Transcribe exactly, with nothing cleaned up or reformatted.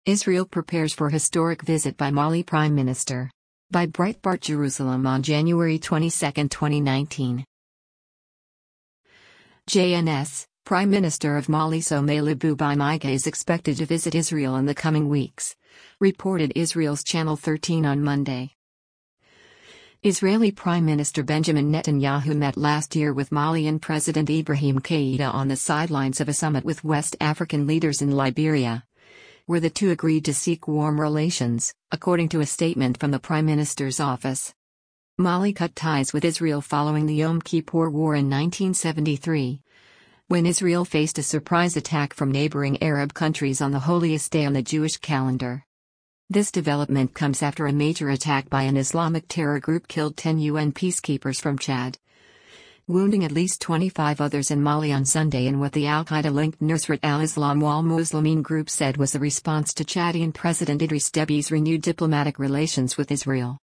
Israel prepares for historic visit by Mali Prime Minister. By Breitbart Jerusalem on January twenty-second, twenty nineteen. J N S, Prime Minister of Mali Soumaïla Boubou Maïga is expected to visit Israel in the coming weeks, reported Israel's Channel thirteen on Monday. Israeli Prime Minister Benjamin Netanyahu met last year with Malian President Ibrahim Keïta on the sidelines of a summit with West African leaders in Liberia, where the two agreed to seek warm relations, according to a statement from the Prime Minister's office. Mali cut ties with Israel following the Yom Kippur War in nineteen seventy-three, when Israel faced a surprise attack from neighboring Arab countries on the holiest day on the Jewish calendar. This development comes after a major attack by an Islamic terror group killed ten U N peacekeepers from Chad, wounding at least twenty-five others in Mali on Sunday in what the al-Qaeda-linked Nusrat al-Islam wal Muslimin group said was a response to Chadian President Idriss Déby's renewed diplomatic relations with Israel.